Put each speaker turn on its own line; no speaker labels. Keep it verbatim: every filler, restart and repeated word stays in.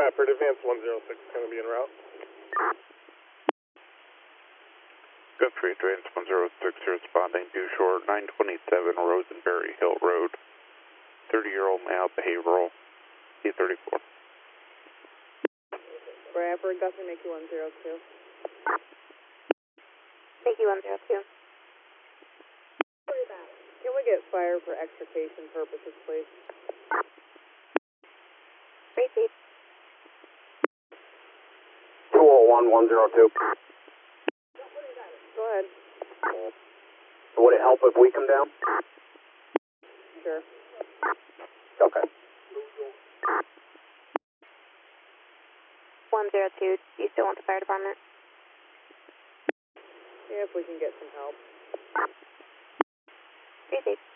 Bradford, advance one zero six, going to be en route.
Good for advance one zero six, you're responding to short nine twenty-seven Rosenberry Hill Road. thirty-year-old male, behavioral, C thirty-four.
Bradford, Guthrie, make you one zero two.
Make you one zero two.
Can we get fire for extrication purposes, please?
Receive.
two oh one, one zero two.
Go ahead.
Would it help if we come down?
Sure.
Okay.
one zero two, do you still want the fire department?
Yeah, if we can get some help.
Receive.